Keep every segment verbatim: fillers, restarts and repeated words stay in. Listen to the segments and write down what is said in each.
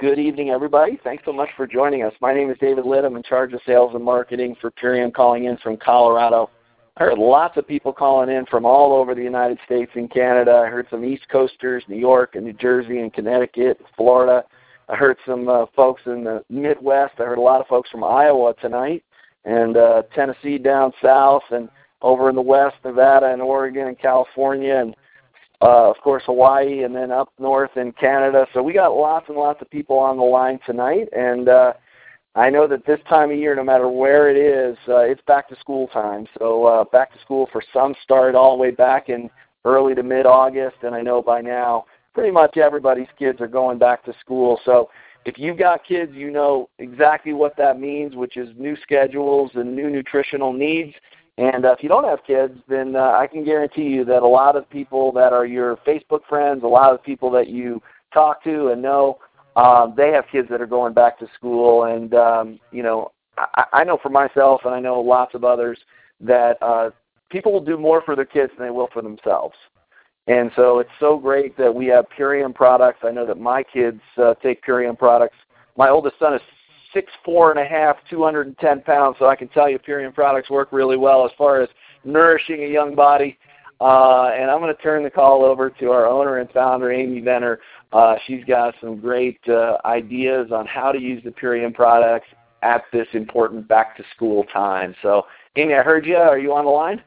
Good evening, everybody. Thanks so much for joining us. My name is David Litt. I'm in charge of sales and marketing for Purium, calling in from Colorado. I heard lots of people calling in from all over the United States and Canada. I heard some East Coasters, New York and New Jersey and Connecticut, Florida. I heard some uh, folks in the Midwest. I heard a lot of folks from Iowa tonight and uh, Tennessee down south and over in the West, Nevada and Oregon and California and Uh, of course, Hawaii, and then up north in Canada. So we got lots and lots of people on the line tonight, and uh, I know that this time of year, no matter where it is, uh, it's back to school time. So uh, back to school for some started all the way back in early to mid-August, and I know by now pretty much everybody's kids are going back to school. So if you've got kids, you know exactly what that means, which is new schedules and new nutritional needs. And uh, if you don't have kids, then uh, I can guarantee you that a lot of people that are your Facebook friends, a lot of people that you talk to and know, um, they have kids that are going back to school. And, um, you know, I, I know for myself, and I know lots of others, that uh, people will do more for their kids than they will for themselves. And so it's so great that we have Purium products. I know that my kids uh, take Purium products. My oldest son is six, four and a half, two hundred ten pounds, so I can tell you Purium products work really well as far as nourishing a young body. Uh, and I'm going to turn the call over to our owner and founder, Amy Venner. Uh, she's got some great uh, ideas on how to use the Purium products at this important back-to-school time. So, Amy, I heard you. Are you on the line?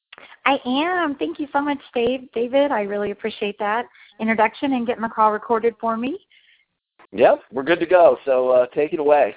I am. Thank you so much, Dave. David. I really appreciate that introduction and getting the call recorded for me. Yep, we're good to go, so uh, take it away.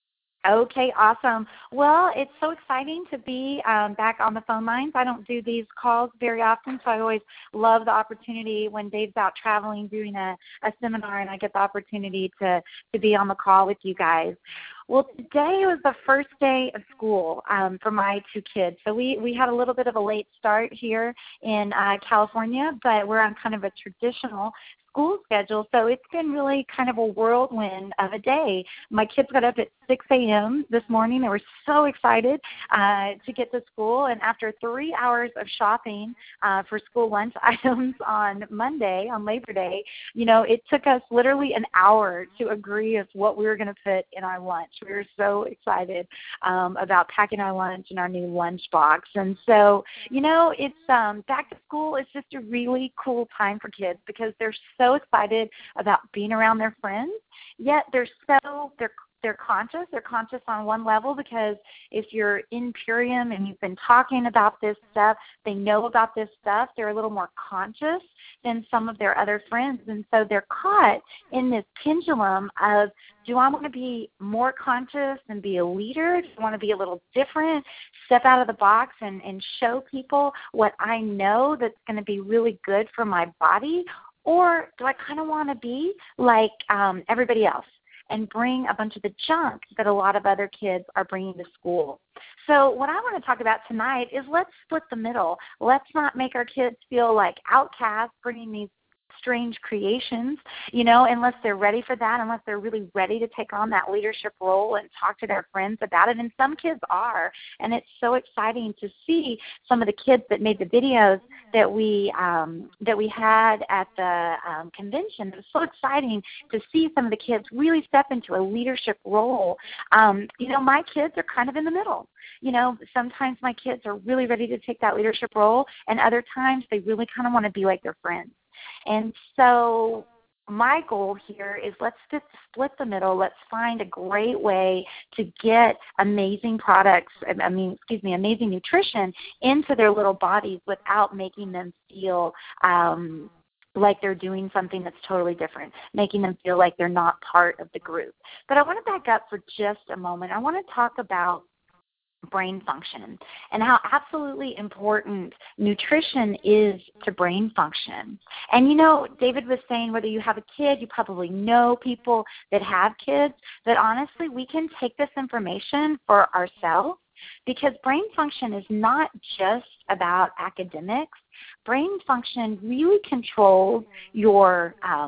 Okay, awesome. Well, it's so exciting to be um, back on the phone lines. I don't do these calls very often, so I always love the opportunity when Dave's out traveling doing a, a seminar and I get the opportunity to, to be on the call with you guys. Well, today was the first day of school um, for my two kids. So we, we had a little bit of a late start here in uh, California, but we're on kind of a traditional school schedule, so it's been really kind of a whirlwind of a day. My kids got up at six a.m. this morning. They were so excited uh, to get to school, and after three hours of shopping uh, for school lunch items on Monday, on Labor Day, you know, it took us literally an hour to agree as what we were going to put in our lunch. We were so excited um, about packing our lunch in our new lunch box, and so, you know, it's um, back to school is just a really cool time for kids because they're so so excited about being around their friends, yet they're so they're they're conscious. They're conscious on one level because if you're in Purium and you've been talking about this stuff, they know about this stuff, they're a little more conscious than some of their other friends. And so they're caught in this pendulum of, do I want to be more conscious and be a leader? Do I want to be a little different, step out of the box and, and show people what I know that's going to be really good for my body? Or do I kind of want to be like um, everybody else and bring a bunch of the junk that a lot of other kids are bringing to school? So what I want to talk about tonight is let's split the middle. Let's not make our kids feel like outcasts bringing these strange creations, you know, unless they're ready for that, unless they're really ready to take on that leadership role and talk to their friends about it. And some kids are, and it's so exciting to see some of the kids that made the videos that we um, that we had at the um, convention. It was so exciting to see some of the kids really step into a leadership role. Um, you know, my kids are kind of in the middle. You know, sometimes my kids are really ready to take that leadership role, and other times they really kind of want to be like their friends. And so my goal here is let's just split the middle. Let's find a great way to get amazing products, I mean, excuse me, amazing nutrition into their little bodies without making them feel um, like they're doing something that's totally different, making them feel like they're not part of the group. But I want to back up for just a moment. I want to talk about brain function and how absolutely important nutrition is to brain function. And you know, David was saying whether you have a kid, you probably know people that have kids, that honestly we can take this information for ourselves because brain function is not just about academics. Brain function really controls your um,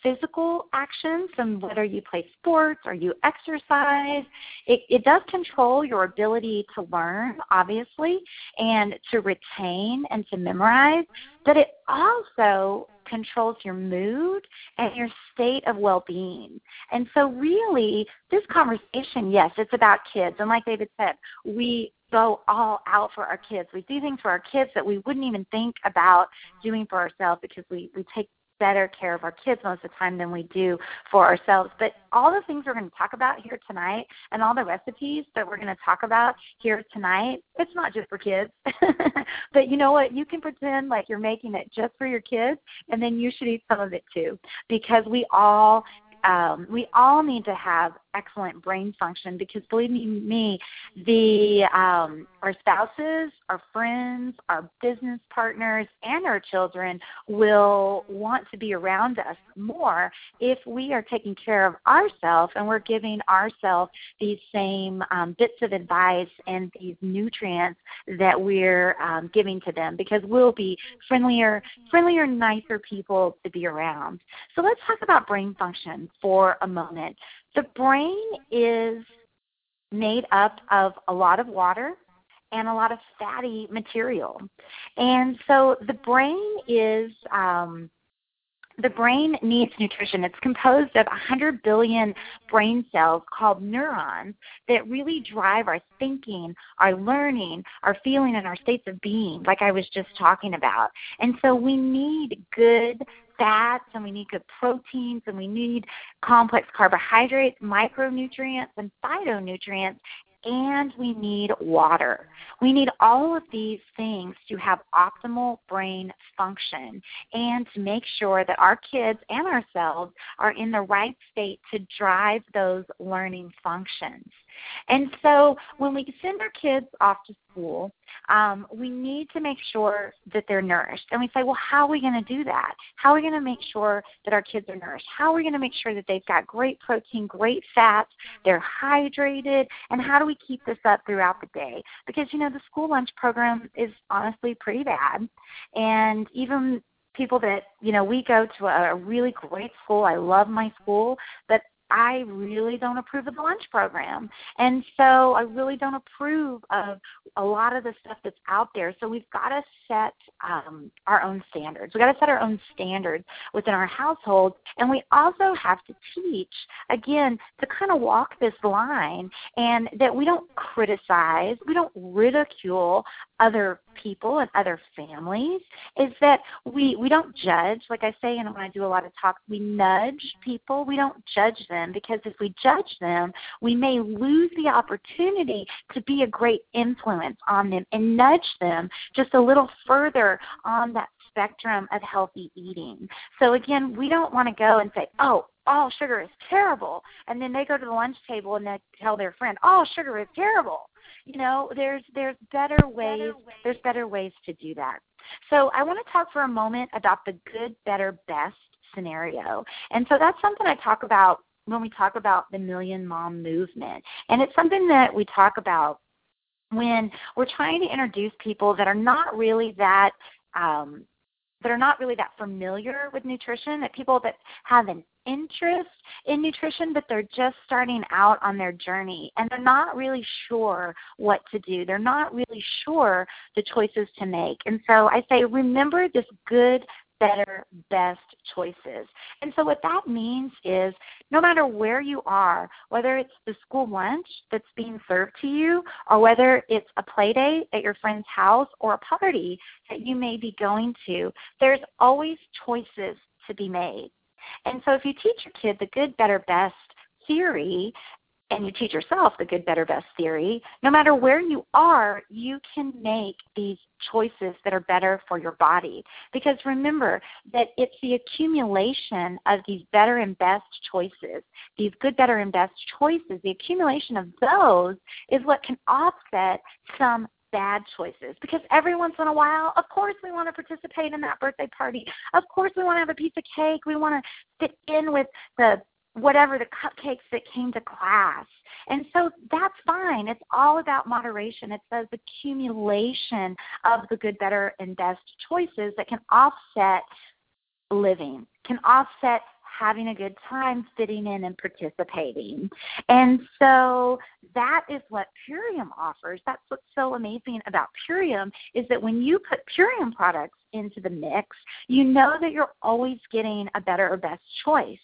physical actions, and whether you play sports or you exercise, it, it does control your ability to learn, obviously, and to retain and to memorize, but it also controls your mood and your state of well-being. And so really, this conversation, yes, it's about kids. And like David said, we go all out for our kids. We do things for our kids that we wouldn't even think about doing for ourselves because we, we take better care of our kids most of the time than we do for ourselves. But all the things we're going to talk about here tonight and all the recipes that we're going to talk about here tonight, it's not just for kids. But you know what? You can pretend like you're making it just for your kids, and then you should eat some of it too, because we all Um, we all need to have excellent brain function, because believe me, the um, our spouses, our friends, our business partners, and our children will want to be around us more if we are taking care of ourselves and we're giving ourselves these same um, bits of advice and these nutrients that we're um, giving to them, because we'll be friendlier, friendlier, nicer people to be around. So let's talk about brain function for a moment. The brain is made up of a lot of water and a lot of fatty material. And so the brain is um, the brain needs nutrition. It's composed of one hundred billion brain cells called neurons that really drive our thinking, our learning, our feeling, and our states of being, like I was just talking about. And so we need good fats, and we need good proteins, and we need complex carbohydrates, micronutrients, and phytonutrients, and we need water. We need all of these things to have optimal brain function and to make sure that our kids and ourselves are in the right state to drive those learning functions. And so when we send our kids off to school, um, we need to make sure that they're nourished. And we say, well, how are we going to do that? How are we going to make sure that our kids are nourished? How are we going to make sure that they've got great protein, great fats, they're hydrated, and how do we keep this up throughout the day? Because, you know, the school lunch program is honestly pretty bad. And even people that, you know, we go to a really great school. I love my school, but I really don't approve of the lunch program. And so I really don't approve of a lot of the stuff that's out there. So we've got to set um, our own standards. We've got to set our own standards within our household. And we also have to teach, again, to kind of walk this line, and that we don't criticize, we don't ridicule other people and other families, is that we, we don't judge. Like I say, and when I do a lot of talks, we nudge people. We don't judge them, because if we judge them, we may lose the opportunity to be a great influence on them and nudge them just a little further on that spectrum of healthy eating. So again, we don't want to go and say, oh, all sugar is terrible, and then they go to the lunch table and they tell their friend, oh, sugar is terrible. You know, there's there's better ways there's better ways to do that. So I want to talk for a moment about the good, better, best scenario. And so that's something I talk about when we talk about the Million Mom Movement. And it's something that we talk about when we're trying to introduce people that are not really that um, that are not really that familiar with nutrition, that people that have an interest in nutrition, but they're just starting out on their journey, and they're not really sure what to do. They're not really sure the choices to make. And so I say, remember this good, better, best choices. And so what that means is, no matter where you are, whether it's the school lunch that's being served to you, or whether it's a play date at your friend's house or a party that you may be going to, there's always choices to be made. And so if you teach your kid the good, better, best theory, and you teach yourself the good, better, best theory, no matter where you are, you can make these choices that are better for your body. Because remember that it's the accumulation of these better and best choices, these good, better, and best choices, the accumulation of those is what can offset some bad choices. Because every once in a while, of course, we want to participate in that birthday party. Of course, we want to have a piece of cake. We want to fit in with the whatever the cupcakes that came to class. And so that's fine. It's all about moderation. It's the accumulation of the good, better, and best choices that can offset living, can offset having a good time fitting in and participating. And so that is what Purium offers. That's what's so amazing about Purium is that when you put Purium products into the mix, you know that you're always getting a better or best choice.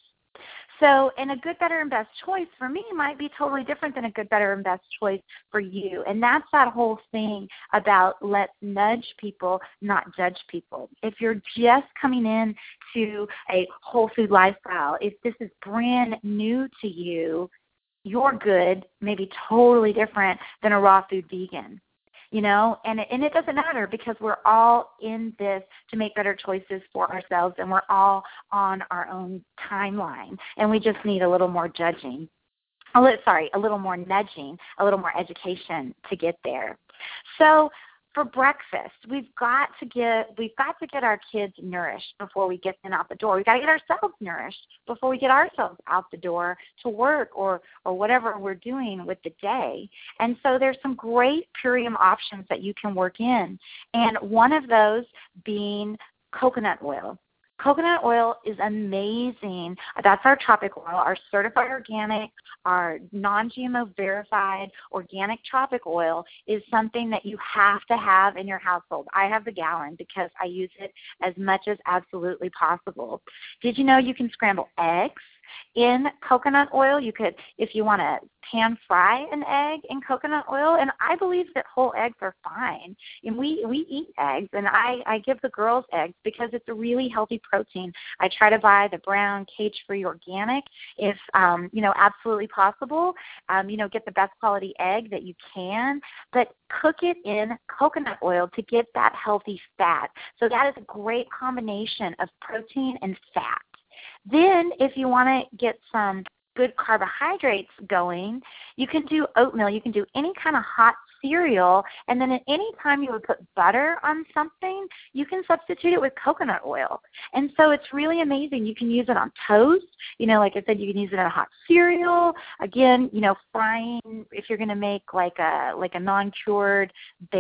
So, and a good, better, and best choice for me might be totally different than a good, better, and best choice for you. And that's that whole thing about let's nudge people, not judge people. If you're just coming in to a whole food lifestyle, if this is brand new to you, your good may be totally different than a raw food vegan. You know, and it, and it doesn't matter because we're all in this to make better choices for ourselves, and we're all on our own timeline, and we just need a little more judging. A little, sorry, a little more nudging, a little more education to get there. So for breakfast, we've got to get we've got to get our kids nourished before we get them out the door. We've got to get ourselves nourished before we get ourselves out the door to work or or whatever we're doing with the day. And so there's some great Purium options that you can work in, and one of those being coconut oil. Coconut oil is amazing. That's our tropic oil, our certified organic, our non-G M O verified organic tropic oil is something that you have to have in your household. I have the gallon because I use it as much as absolutely possible. Did you know you can scramble eggs in coconut oil? You could, if you want to pan fry an egg in coconut oil, and I believe that whole eggs are fine. And we, we eat eggs, and I, I give the girls eggs because it's a really healthy protein. I try to buy the brown cage-free organic if, um, you know, absolutely possible. Um, you know, get the best quality egg that you can, but cook it in coconut oil to get that healthy fat. So that is a great combination of protein and fat. Then if you want to get some good carbohydrates going, you can do oatmeal. You can do any kind of hot cereal, and then at any time you would put butter on something, you can substitute it with coconut oil. And so it's really amazing. You can use it on toast. You know, like I said, you can use it in a hot cereal. Again, you know, frying, if you're going to make like a like a non-cured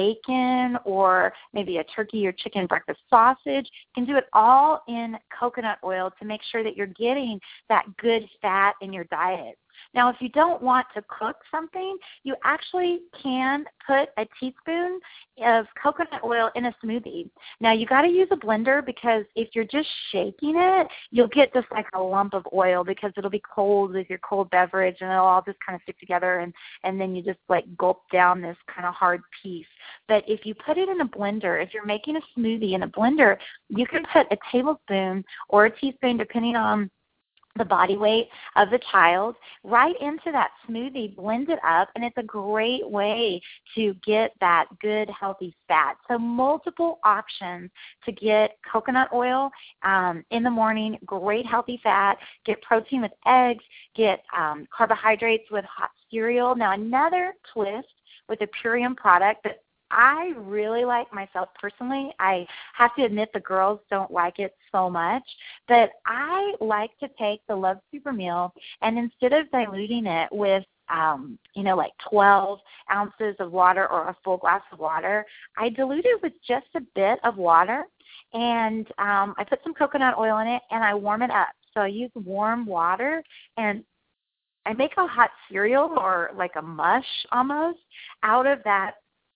bacon or maybe a turkey or chicken breakfast sausage, you can do it all in coconut oil to make sure that you're getting that good fat in your diet. Now, if you don't want to cook something, you actually can put a teaspoon of coconut oil in a smoothie. Now, you got to use a blender because if you're just shaking it, you'll get just like a lump of oil because it'll be cold with your cold beverage and it'll all just kind of stick together, and, and then you just like gulp down this kind of hard piece. But if you put it in a blender, if you're making a smoothie in a blender, you can put a tablespoon or a teaspoon, depending on the body weight of the child, right into that smoothie, blend it up, and it's a great way to get that good, healthy fat. So multiple options to get coconut oil um, in the morning, great healthy fat, get protein with eggs, get um, carbohydrates with hot cereal. Now, another twist with a Purium product that I really like myself personally. I have to admit the girls don't like it so much, but I like to take the Love Super Meal and instead of diluting it with, um, you know, like twelve ounces of water or a full glass of water, I dilute it with just a bit of water, and um, I put some coconut oil in it, and I warm it up. So I use warm water, and I make a hot cereal or like a mush almost out of that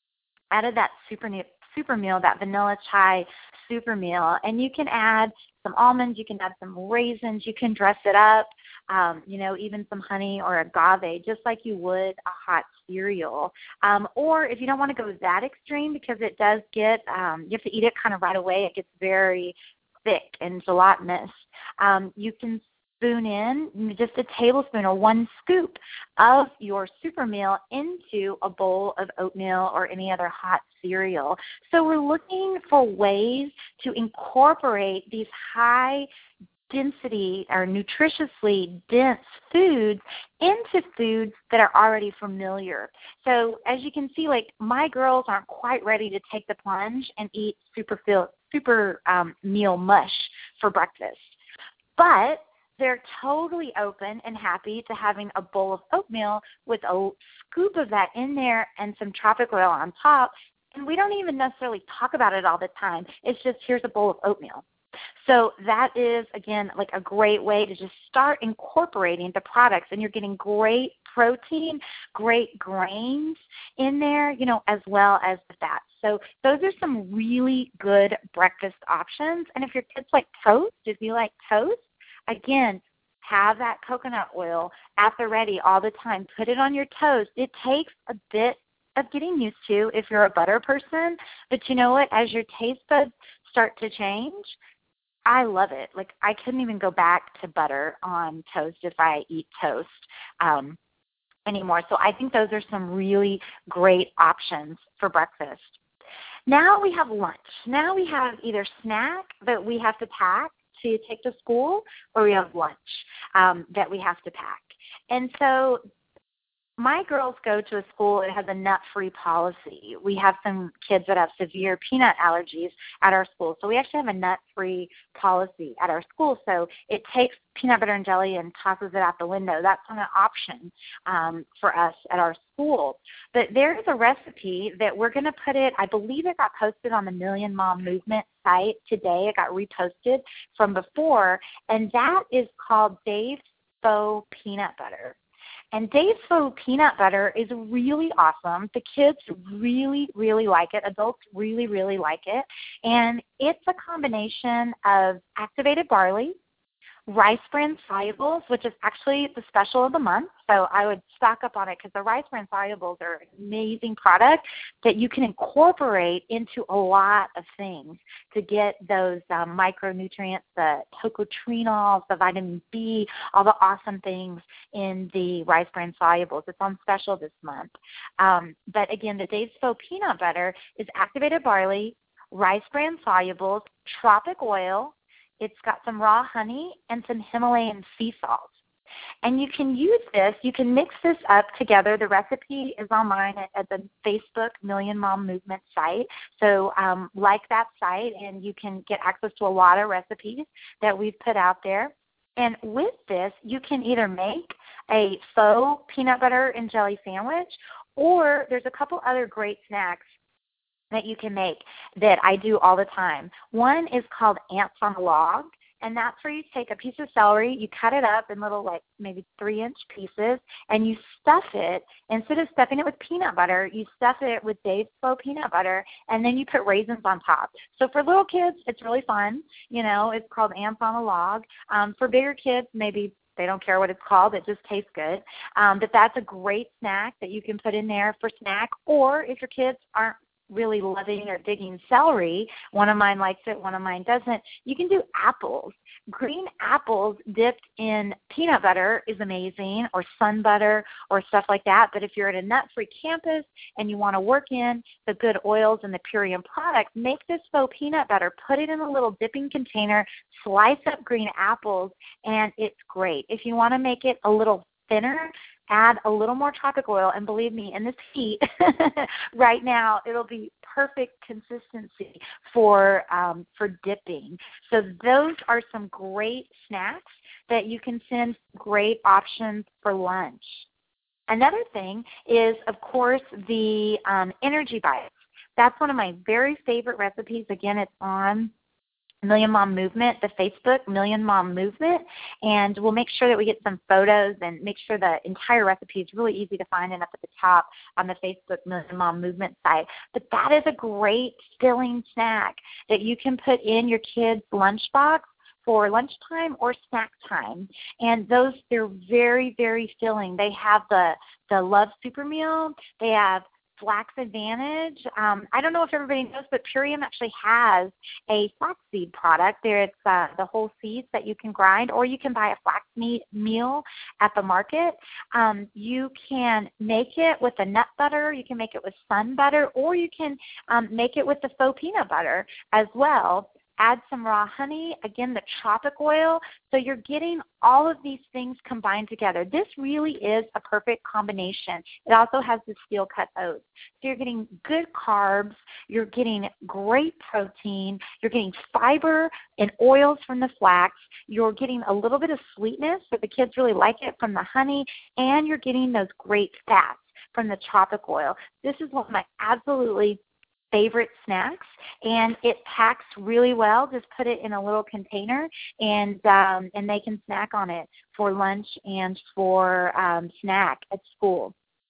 out of that super, super meal, that vanilla chai super meal. And you can add some almonds, you can add some raisins, you can dress it up, um, you know, even some honey or agave, just like you would a hot cereal. Um, or if you don't want to go that extreme, because it does get, um, you have to eat it kind of right away, it gets very thick and gelatinous, um, you can spoon in just a tablespoon or one scoop of your super meal into a bowl of oatmeal or any other hot cereal. So we're looking for ways to incorporate these high density or nutritiously dense foods into foods that are already familiar. So as you can see, like my girls aren't quite ready to take the plunge and eat super, feel, super um, meal mush for breakfast. But they're totally open and happy to having a bowl of oatmeal with a scoop of that in there and some tropic oil on top. And we don't even necessarily talk about it all the time. It's just, here's a bowl of oatmeal. So that is, again, like a great way to just start incorporating the products, and you're getting great protein, great grains in there, you know, as well as the fats. So those are some really good breakfast options. And if your kids like toast, if you like toast, again, have that coconut oil at the ready all the time. Put it on your toast. It takes a bit of getting used to if you're a butter person, but you know what? As your taste buds start to change, I love it. Like, I couldn't even go back to butter on toast if I eat toast um, anymore. So I think those are some really great options for breakfast. Now we have lunch. Now we have either snack that we have to pack to take to school, or we have lunch um, that we have to pack. And so my girls go to a school that has a nut-free policy. We have some kids that have severe peanut allergies at our school. So we actually have a nut-free policy at our school. So it takes peanut butter and jelly and tosses it out the window. That's not an option um, for us at our school. But there is a recipe that we're going to put it, I believe it got posted on the Million Mom Movement site today. It got reposted from before, and that is called Dave's Faux Peanut Butter. And Dave's Faux Peanut Butter is really awesome. The kids really, really like it. Adults really, really like it. And it's a combination of activated barley, rice bran solubles, which is actually the special of the month. So I would stock up on it because the rice bran solubles are an amazing product that you can incorporate into a lot of things to get those um, micronutrients, the tocotrienols, the vitamin B, all the awesome things in the rice bran solubles. It's on special this month. Um, but again, the Dave's Faux Peanut Butter is activated barley, rice bran solubles, tropic oil. It's got some raw honey and some Himalayan sea salt. And you can use this, you can mix this up together. The recipe is online at, at the Facebook Million Mom Movement site. So um, like that site, and you can get access to a lot of recipes that we've put out there. And with this, you can either make a faux peanut butter and jelly sandwich, or there's a couple other great snacks that you can make that I do all the time. One is called Ants on a Log, and that's where you take a piece of celery, you cut it up in little, like maybe three-inch pieces, and you stuff it. Instead of stuffing it with peanut butter, you stuff it with Dave's Faux Peanut Butter, and then you put raisins on top. So for little kids, it's really fun. You know, it's called Ants on a Log. Um, for bigger kids, maybe they don't care what it's called. It just tastes good. Um, but that's a great snack that you can put in there for snack. Or if your kids aren't really loving or digging celery, one of mine likes it, one of mine doesn't, you can do apples. Green apples dipped in peanut butter is amazing, or sun butter or stuff like that. But if you're at a nut-free campus and you want to work in the good oils and the Purium products, make this faux peanut butter, put it in a little dipping container, slice up green apples, and it's great. If you want to make it a little thinner, add a little more tropic oil, and believe me, in this heat right now, it'll be perfect consistency for um, for dipping. So those are some great snacks that you can send great options for lunch. Another thing is, of course, the um, energy bites. That's one of my very favorite recipes. Again, it's on Million Mom Movement, the Facebook Million Mom Movement, and we'll make sure that we get some photos and make sure the entire recipe is really easy to find and up at the top on the Facebook Million Mom Movement site. But that is a great filling snack that you can put in your kids' lunchbox for lunchtime or snack time. And those, they're very, very filling. They have the, the Love Super Meal. They have Flax Advantage. Um, I don't know if everybody knows, but Purium actually has a flaxseed product. There, it's uh, the whole seeds that you can grind, or you can buy a flax meat meal at the market. Um, you can make it with a nut butter. You can make it with sun butter, or you can um, make it with the faux peanut butter as well. Add some raw honey, again, the tropic oil. So you're getting all of these things combined together. This really is a perfect combination. It also has the steel-cut oats. So you're getting good carbs. You're getting great protein. You're getting fiber and oils from the flax. You're getting a little bit of sweetness, so the kids really like it, from the honey. And you're getting those great fats from the tropic oil. This is one of my absolutely favorite snacks, and it packs really well. Just put it in a little container, and um, and they can snack on it for lunch and for um, snack at school.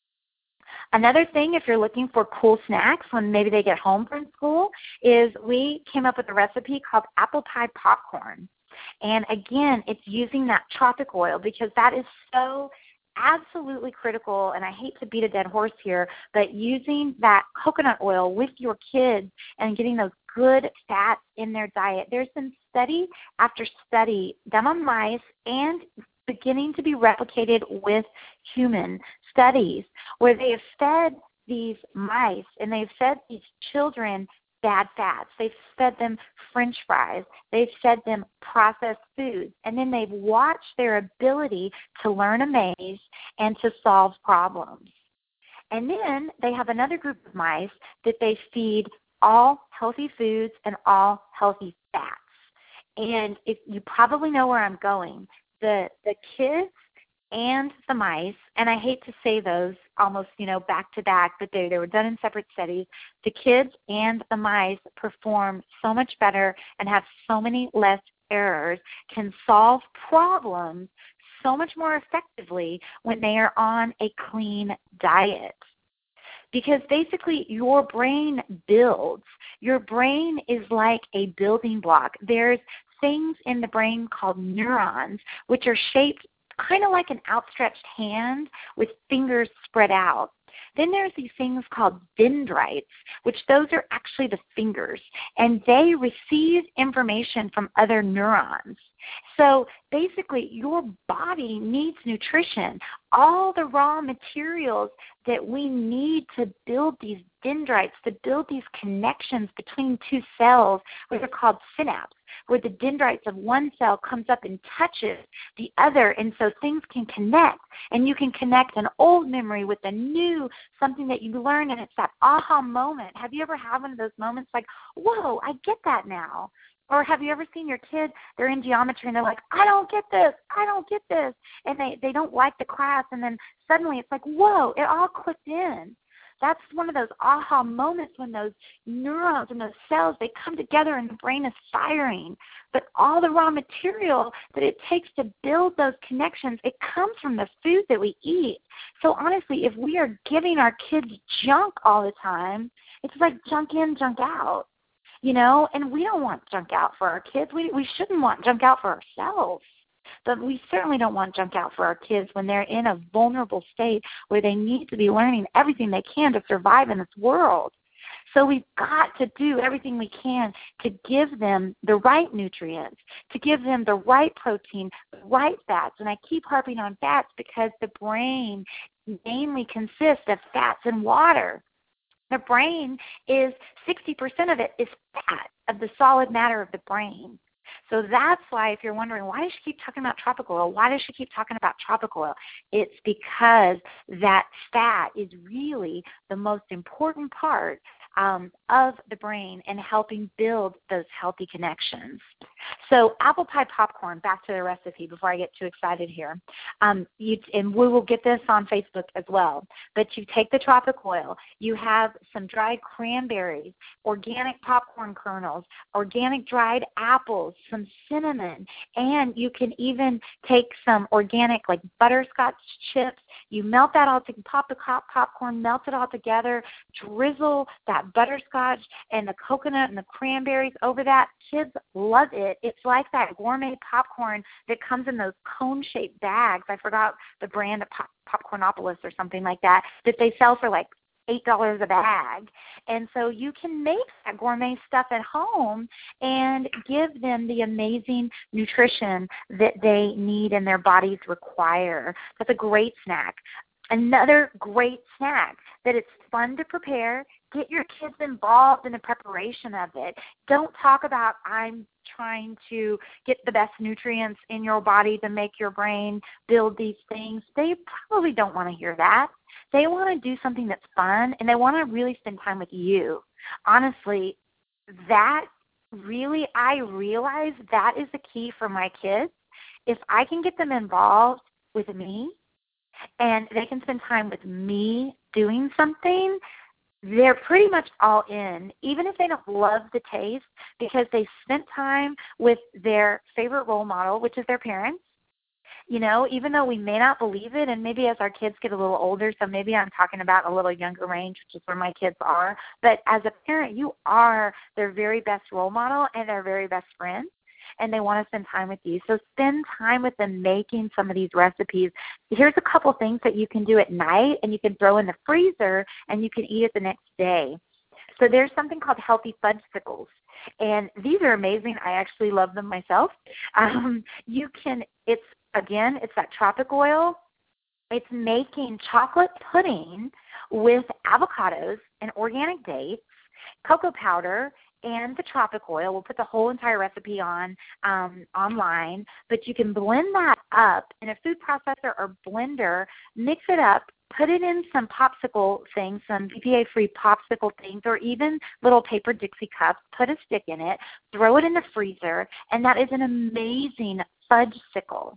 Another thing, if you're looking for cool snacks when maybe they get home from school, is we came up with a recipe called apple pie popcorn. And again, it's using that tropic oil because that is so absolutely critical, and I hate to beat a dead horse here, but using that coconut oil with your kids and getting those good fats in their diet. There's been study after study done on mice and beginning to be replicated with human studies where they have fed these mice and they've fed these children bad fats. They've fed them French fries. They've fed them processed foods. And then they've watched their ability to learn a maze and to solve problems. And then they have another group of mice that they feed all healthy foods and all healthy fats. And if you probably know where I'm going, the the kids and the mice, and I hate to say those almost, you know, back to back, but they, they were done in separate studies, the kids and the mice perform so much better and have so many less errors, can solve problems so much more effectively when they are on a clean diet. Because basically your brain builds. Your brain is like a building block. There's things in the brain called neurons, which are shaped kind of like an outstretched hand with fingers spread out. Then there's these things called dendrites, which those are actually the fingers, and they receive information from other neurons. So basically your body needs nutrition. All the raw materials that we need to build these dendrites, to build these connections between two cells, which are called synapses, where the dendrites of one cell comes up and touches the other, and so things can connect, and you can connect an old memory with a new, something that you learned, and it's that aha moment. Have you ever had one of those moments like, whoa, I get that now? Or have you ever seen your kid, they're in geometry, and they're like, I don't get this, I don't get this, and they, they don't like the class, and then suddenly it's like, whoa, it all clicked in. That's one of those aha moments when those neurons and those cells, they come together and the brain is firing. But all the raw material that it takes to build those connections, it comes from the food that we eat. So honestly, if we are giving our kids junk all the time, it's like junk in, junk out. You know, and we don't want junk out for our kids. We we shouldn't want junk out for ourselves. But we certainly don't want junk out for our kids when they're in a vulnerable state where they need to be learning everything they can to survive in this world. So we've got to do everything we can to give them the right nutrients, to give them the right protein, the right fats. And I keep harping on fats because the brain mainly consists of fats and water. The brain is, sixty percent of it is fat, of the solid matter of the brain. So that's why, if you're wondering, why does she keep talking about tropical oil? Why does she keep talking about tropical oil? It's because that fat is really the most important part um, of the brain and helping build those healthy connections. So apple pie popcorn, back to the recipe before I get too excited here. Um, you, and we will get this on Facebook as well. But you take the tropic oil, you have some dried cranberries, organic popcorn kernels, organic dried apples, some cinnamon, and you can even take some organic like butterscotch chips. You melt that all together, pop the popcorn, melt it all together, drizzle that butterscotch and the coconut and the cranberries over that. Kids love it. It's like that gourmet popcorn that comes in those cone-shaped bags. I forgot the brand of pop- Popcornopolis or something like that, that they sell for like eight dollars a bag. And so you can make that gourmet stuff at home and give them the amazing nutrition that they need and their bodies require. That's a great snack. Another great snack that it's fun to prepare. Get your kids involved in the preparation of it. Don't talk about, I'm trying to get the best nutrients in your body to make your brain build these things. They probably don't want to hear that. They want to do something that's fun, and they want to really spend time with you. Honestly, that really, I realize that is the key for my kids. If I can get them involved with me and they can spend time with me doing something, they're pretty much all in, even if they don't love the taste, because they spent time with their favorite role model, which is their parents. You know, even though we may not believe it, and maybe as our kids get a little older, so maybe I'm talking about a little younger range, which is where my kids are, but as a parent, you are their very best role model and their very best friend, and they want to spend time with you. So spend time with them making some of these recipes. Here's a couple things that you can do at night, and you can throw in the freezer, and you can eat it the next day. So there's something called healthy fudgesicles, and these are amazing. I actually love them myself. Um, you can, it's, again, it's that tropic oil. It's making chocolate pudding with avocados and organic dates, cocoa powder, and the tropic oil. We'll put the whole entire recipe on um, online, but you can blend that up in a food processor or blender, mix it up, put it in some popsicle things, some B P A-free popsicle things, or even little paper Dixie cups, put a stick in it, throw it in the freezer, and that is an amazing fudgesicle.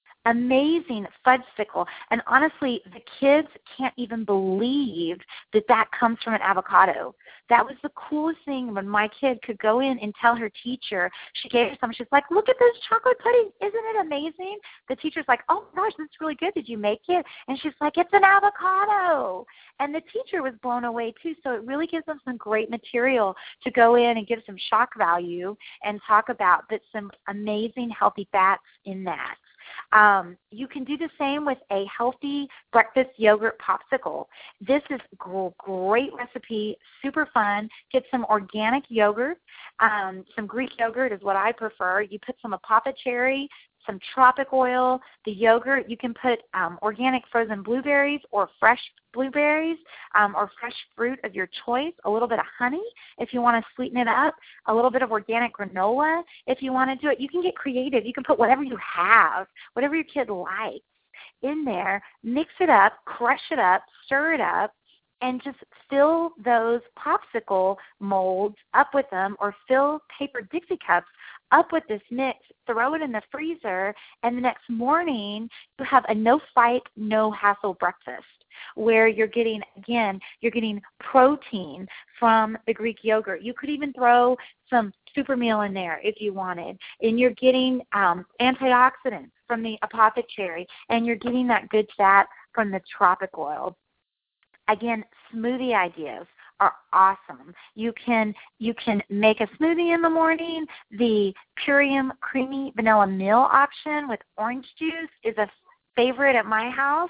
Amazing fudgesicle. And honestly, the kids can't even believe that that comes from an avocado. That was the coolest thing when my kid could go in and tell her teacher. She gave her some. She's like, look at this chocolate pudding. Isn't it amazing? The teacher's like, oh, gosh, this is really good. Did you make it? And she's like, it's an avocado. And the teacher was blown away, too. So it really gives them some great material to go in and give some shock value and talk about that some amazing healthy fats in that. Um, you can do the same with a healthy breakfast yogurt popsicle. This is a great recipe, super fun. Get some organic yogurt. Um, some Greek yogurt is what I prefer. You put some apapa cherry, some tropic oil, the yogurt. You can put um, organic frozen blueberries or fresh blueberries um, or fresh fruit of your choice, a little bit of honey if you want to sweeten it up, a little bit of organic granola if you want to do it. You can get creative. You can put whatever you have, whatever your kid likes in there, mix it up, crush it up, stir it up, and just fill those popsicle molds up with them, or fill paper Dixie cups up with this mix, throw it in the freezer, and the next morning you have a no-fight, no-hassle breakfast where you're getting, again, you're getting protein from the Greek yogurt. You could even throw some super meal in there if you wanted, and you're getting um, antioxidants from the apapa cherry, and you're getting that good fat from the tropic oil. Again, smoothie ideas are awesome. You can you can make a smoothie in the morning. The Purium Creamy Vanilla Meal option with orange juice is a favorite at my house.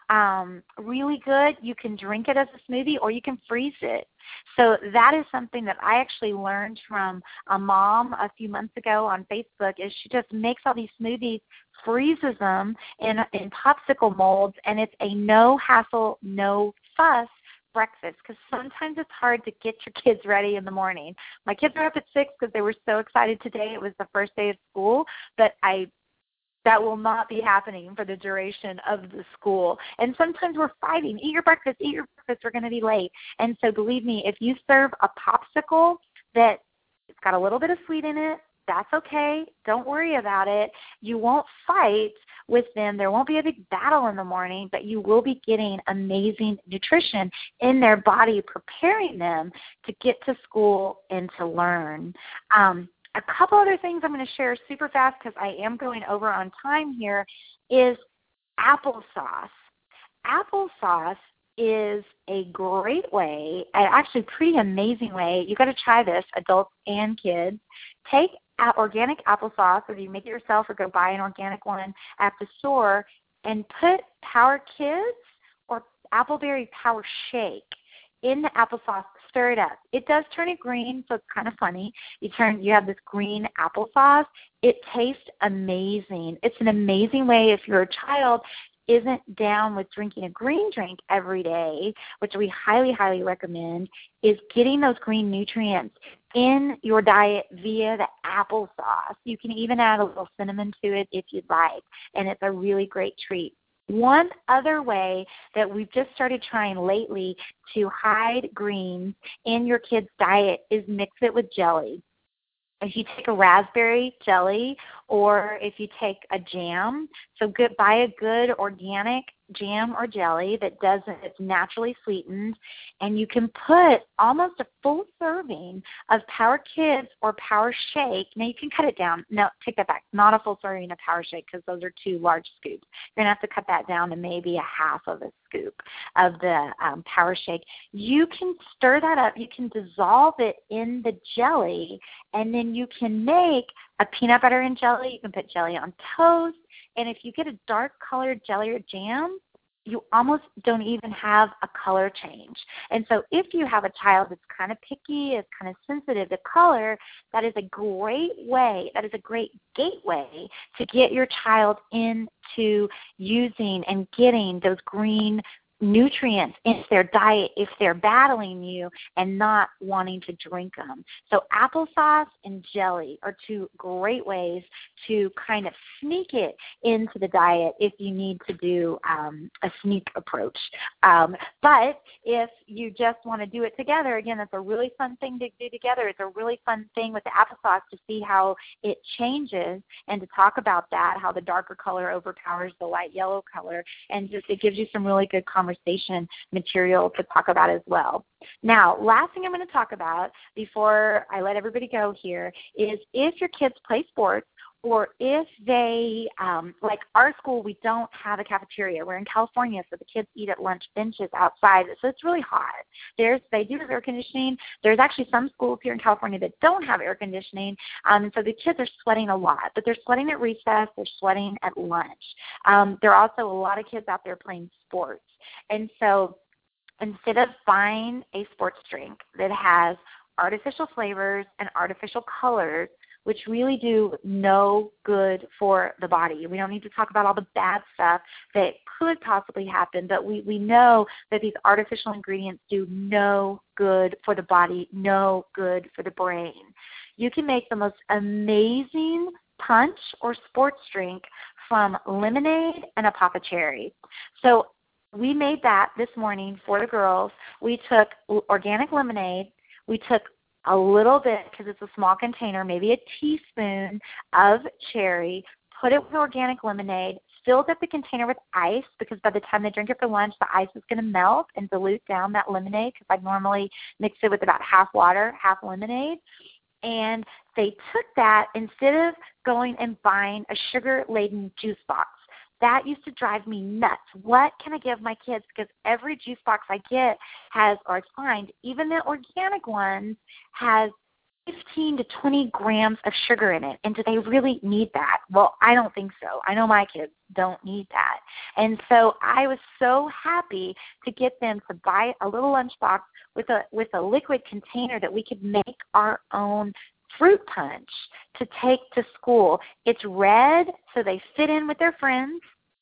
Um, really good. You can drink it as a smoothie, or you can freeze it. So that is something that I actually learned from a mom a few months ago on Facebook. Is she just makes all these smoothies, freezes them in in popsicle molds, and it's a no hassle, no fuss breakfast, because sometimes it's hard to get your kids ready in the morning. My kids are up at six because they were so excited today. It was the first day of school, but I that will not be happening for the duration of the school. And sometimes we're fighting. Eat your breakfast, eat your breakfast, we're going to be late. And so believe me, if you serve a popsicle that it's got a little bit of sweet in it, that's okay. Don't worry about it. You won't fight with them. There won't be a big battle in the morning, but you will be getting amazing nutrition in their body, preparing them to get to school and to learn. Um, a couple other things I'm going to share super fast because I am going over on time here is applesauce. Applesauce is a great way, actually pretty amazing way. You've got to try this, adults and kids. Take organic applesauce, whether you make it yourself or go buy an organic one at the store, and put Power Kids or Appleberry Power Shake in the applesauce. Stir it up. It does turn it green, so it's kind of funny. You turn, you have this green applesauce. It tastes amazing. It's an amazing way if you're a child isn't down with drinking a green drink every day, which we highly, highly recommend, is getting those green nutrients in your diet via the applesauce. You can even add a little cinnamon to it if you'd like, and it's a really great treat. One other way that we've just started trying lately to hide greens in your kid's diet is mix it with jelly. If you take a raspberry jelly, or if you take a jam, so good, buy a good organic jam or jelly that doesn't, it's naturally sweetened, and you can put almost a full serving of Power Kids or Power Shake. Now, you can cut it down. No, take that back. Not a full serving of Power Shake because those are two large scoops. You're going to have to cut that down to maybe a half of a scoop of the um, Power Shake. You can stir that up. You can dissolve it in the jelly, and then you can make a peanut butter and jelly. You can put jelly on toast. And if you get a dark colored jelly or jam, you almost don't even have a color change. And so if you have a child that's kind of picky, is kind of sensitive to color, that is a great way, that is a great gateway to get your child into using and getting those green nutrients into their diet if they're battling you and not wanting to drink them. So applesauce and jelly are two great ways to kind of sneak it into the diet if you need to do um, a sneak approach. Um, but if you just want to do it together, again, that's a really fun thing to do together. It's a really fun thing with the applesauce to see how it changes and to talk about that, how the darker color overpowers the light yellow color, and just it gives you some really good conversation material to talk about as well. Now, last thing I'm going to talk about before I let everybody go here is if your kids play sports, or if they, um, like our school, we don't have a cafeteria. We're in California, so the kids eat at lunch benches outside, so it's really hot. There's, they do have air conditioning. There's actually some schools here in California that don't have air conditioning, um, and so the kids are sweating a lot. But they're sweating at recess. They're sweating at lunch. Um, there are also a lot of kids out there playing sports. And so instead of buying a sports drink that has artificial flavors and artificial colors, which really do no good for the body. We don't need to talk about all the bad stuff that could possibly happen, but we, we know that these artificial ingredients do no good for the body, no good for the brain. You can make the most amazing punch or sports drink from lemonade and a Papa Cherry. So we made that this morning for the girls. We took organic lemonade. We took a little bit, because it's a small container, maybe a teaspoon of cherry, put it with organic lemonade, filled up the container with ice, because by the time they drink it for lunch, the ice is going to melt and dilute down that lemonade, because I normally mix it with about half water, half lemonade. And they took that instead of going and buying a sugar-laden juice box. That used to drive me nuts. What can I give my kids? Because every juice box I get has, or I find, even the organic ones, has fifteen to twenty grams of sugar in it. And do they really need that? Well, I don't think so. I know my kids don't need that. And so I was so happy to get them to buy a little lunchbox with a with a liquid container that we could make our own fruit punch to take to school. It's red, so they fit in with their friends,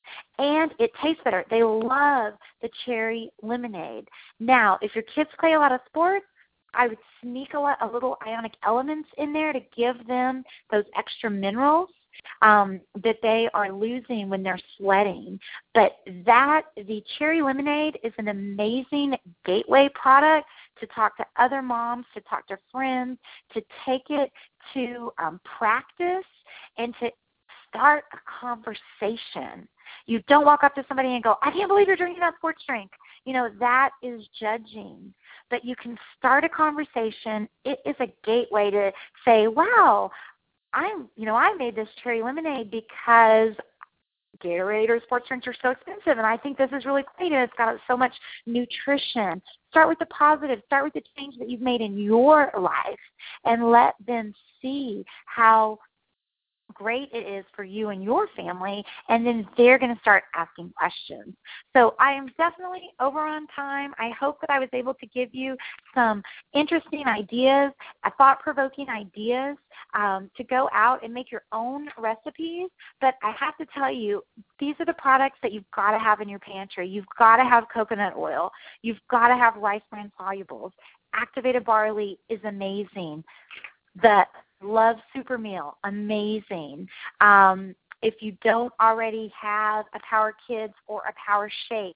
and it tastes better. They love the cherry lemonade. Now, if your kids play a lot of sports, I would sneak a, lot, a little ionic elements in there to give them those extra minerals um, that they are losing when they're sweating. But that, the cherry lemonade is an amazing gateway product to talk to other moms, to talk to friends, to take it to um, practice, and to start a conversation. You don't walk up to somebody and go, I can't believe you're drinking that sports drink. You know, that is judging. But you can start a conversation. It is a gateway to say, wow, I'm, you know, I made this cherry lemonade because Gatorade or sports drinks are so expensive, and I think this is really great, and it's got so much nutrition. Start with the positive. Start with the change that you've made in your life, and let them see how great it is for you and your family, and then they're going to start asking questions. So I am definitely over on time. I hope that I was able to give you some interesting ideas, uh, thought-provoking ideas um, to go out and make your own recipes. But I have to tell you, these are the products that you've got to have in your pantry. You've got to have coconut oil. You've got to have rice bran solubles. Activated barley is amazing. The Love Super Meal, amazing. Um, if you don't already have a Power Kids or a Power Shake,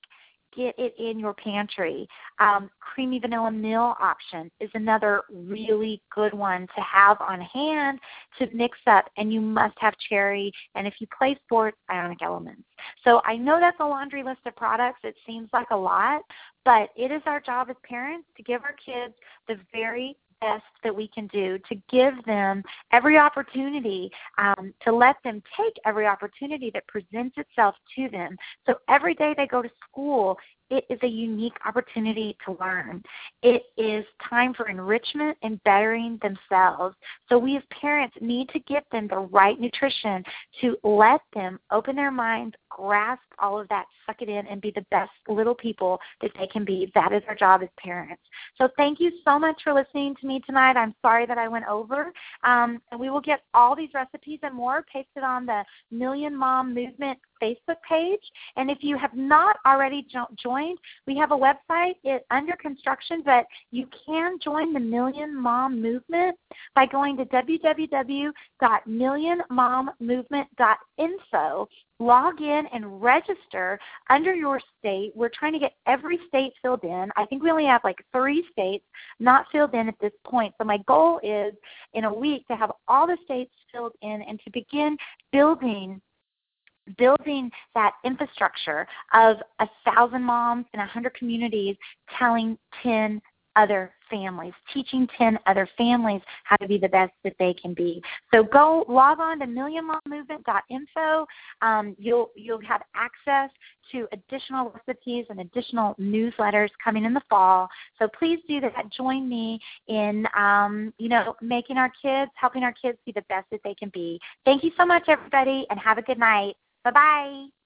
get it in your pantry. Um, creamy vanilla meal option is another really good one to have on hand to mix up, and you must have cherry, and if you play sports, ionic elements. So I know that's a laundry list of products. It seems like a lot, but it is our job as parents to give our kids the very best that we can do, to give them every opportunity, um, to let them take every opportunity that presents itself to them. So every day they go to school, it is a unique opportunity to learn. It is time for enrichment and bettering themselves. So we as parents need to give them the right nutrition to let them open their minds, grasp all of that, suck it in, and be the best little people that they can be. That is our job as parents. So thank you so much for listening to me tonight. I'm sorry that I went over. Um, and we will get all these recipes and more pasted on the Million Mom Movement Facebook page. And if you have not already jo- joined, we have a website it, under construction, but you can join the Million Mom Movement by going to w w w dot million mom movement dot info. Log in and register under your state. We're trying to get every state filled in. I think we only have like three states not filled in at this point. So my goal is in a week to have all the states filled in and to begin building building that infrastructure of a thousand moms in a hundred communities telling ten other families, teaching ten other families how to be the best that they can be. So go log on to million mom movement dot info. Um, you'll you'll have access to additional recipes and additional newsletters coming in the fall. So please do that. Join me in um, you know making our kids, helping our kids be the best that they can be. Thank you so much, everybody, and have a good night. Bye-bye.